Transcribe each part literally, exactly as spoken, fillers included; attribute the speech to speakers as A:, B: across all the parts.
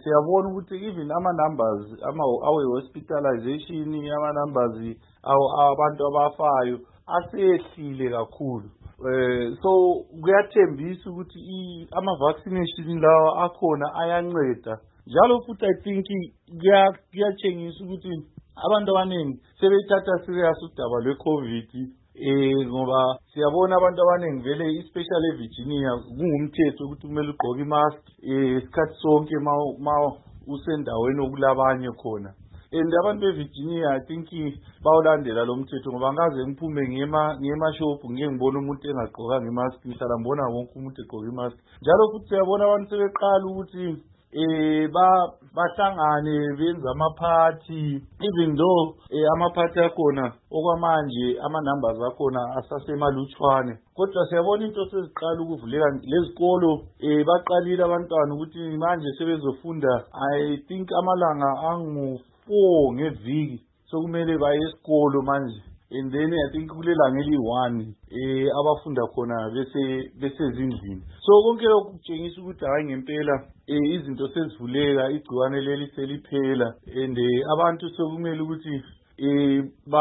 A: siyabona ukuthi even ama-numbers awe-hospitalization, ama-numbers abantu abafayo asehlile kakhulu. Eh so kuyathembisa ukuthi ama-vaccination lawa akhona ayanceda. Njalo futhi I think kuyatshengisa ukuthi abantu abaningi sebethatha serious udaba lwe-COVID. Eh ngoba siyabona abantu abaningi vele especially eVirginia kungumthetho ukuthi kumele ugqoke imask eh isikhathi sonke ma usendaweni okulabanye khona. And abantu beVirginia I think bawulandela lo mthetho ngoba ngaze ngiphume ngema ngema shop ngeke ngibone umuntu engagqokanga imask, ngihlala ngibona wonke umuntu egqoka imask. Njalo futhi siyabona abantu sebeqala ukuthi eh ba bahlangane benza ama-party, even though eh ama-party akhona okwamanje ama-numbers akhona asasemalutshwane, kodwa siyabona into seziqala ukuvuleka lezikolo. Eh baqalile abantwana ukuthi manje sebezofunda I think amalanga angu four ngeviki, so kumele baye esikolo manje. And then I think kulelanga eli-one eh abafunda khona bese besezindlini. So konke lokhu kutshengisa ukuthi hayi ngempela eh izinto sezivuleka, igciwane leli seliphela, and abantu sokumele ukuthi eh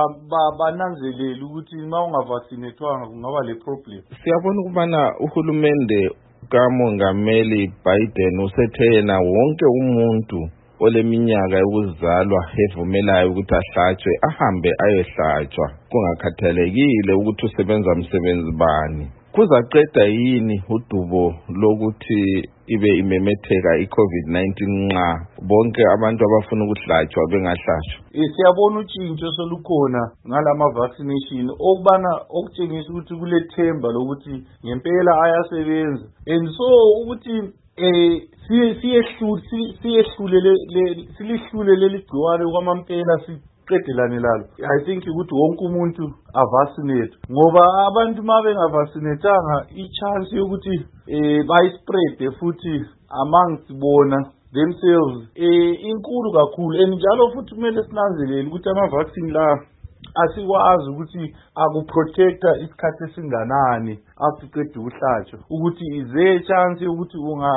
A: bananzelele ukuthi uma ungavaccinatwanga kungaba le problem.
B: Siyabona ukubana uhulumende kaMongameli Biden usethena wonke umuntu oleminyaka yokuzalwa evumelayo ukuthi ahlatshwe ahambe ayehlatshwa kungakhathalekile ukuthi usebenza umsebenzi bani. Kuzaqeda yini udubo lokuthi ibe imemetheka i-COVID nineteen nxa bonke abantu abafuna ukuhlatshwa bengahlatshwa?
A: Eh siyabona utshintsho solukhona ngalama vaccination okubana okutshengisa ukuthi kulethemba lokuthi ngempela ayasebenza. And so ukuthi eh siyehlule siyehlule silihlule leli gciwane kwamampela siqedelane lalo. I think ukuthi wonke umuntu avaccinate ngoba abantu mabengavaccinatanga i-chance yokuthi eh bayispread futhi amongst bona themselves eh inkulu kakhulu. And njalo futhi kumele sinanzelele ukuthi ama-vaccine la asikwazi ukuthi akuprotecta isikhathi esinganani after uqeda ukuhlatshwa, ukuthi ize chance ukuthi unga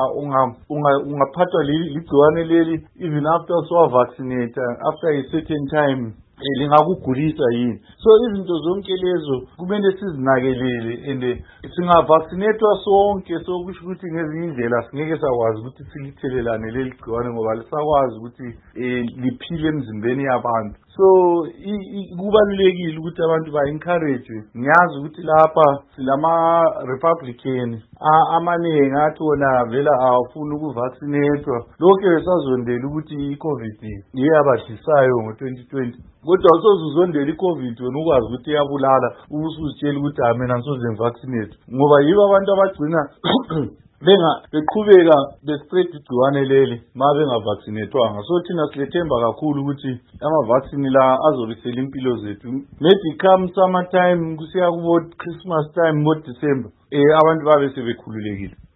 A: ungaphathwa ligciwane leli even after so vaccinate after a certain time lingakugulisa yini. So izinto zonke lezo kumele sizinakelele, and singavaccinatwa sonke sokusho ukuthi ngezinye indlela singeke sakwazi ukuthi silithelelane leli gciwane ngoba lisakwazi ukuthi liphile emzimbeni yabantu. So kubalulekile ukuthi abantu ba-encourage. Ngiyazi ukuthi lapha silama Republican amaningi athi wona vela awafuni ukuvaccinatwa. Lokho esazondela ukuthi i-COVID iyabadlisayo ngo twenty twenty. Kodwa usozuzondela i-COVID wena ukwazi ukuthi iyabulala usuzitshela ukuthi ha mina ngisoze ngivaccinate ngoba yibo abantu abagcina benga beqhubeka bespread igciwane leli ma bengavaccinatwanga. So thina silethemba kakhulu ukuthi ama-vaccine la azobisela impilo zethu. Maybe come summer time kusiya kubo Christmas time ngo December eh abantu babe sebekhululekile.